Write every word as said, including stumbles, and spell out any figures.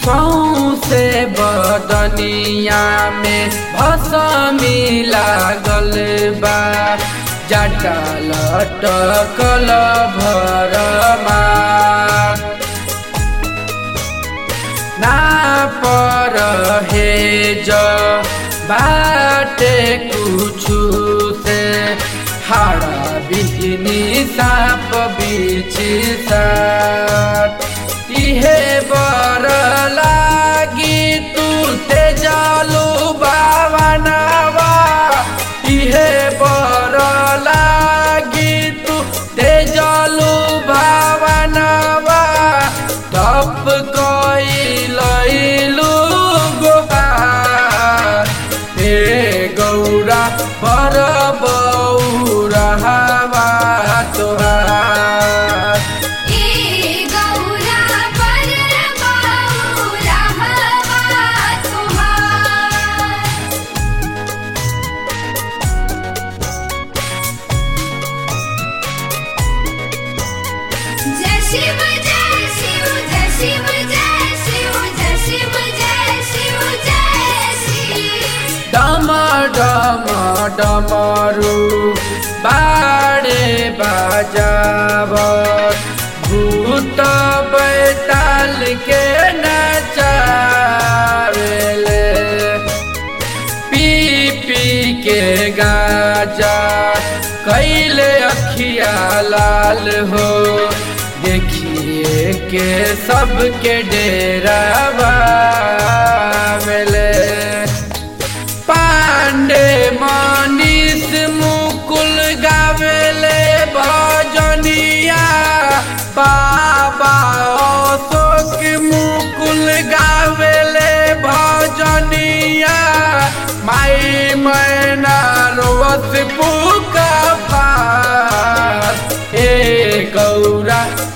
सौसे बदनिया में भसमी लागल बा जटा लटकल भरमा ना पर हे ज बाटे कुछु से हाड़ा बिहनी साप बीच साट इहे बर लागी तू ते जालू बावनवा इहे बर लागी तू ते जालू बावनवा तप कोई लैलू गोहार हे गौरा पर बौरा हवा तोहार डम डम डमरू बाड़े बाजावर भूत बैताल के नचावेले पी पी के गाजा कैले अखिया लाल हो देखिए के सबके डेरा बावेले पांडे मनीष मुकुल गावेले भजनिया बाबा अशोक मुकुल गावेले भजनिया माई मैना रोवत पुका पार ए गौरा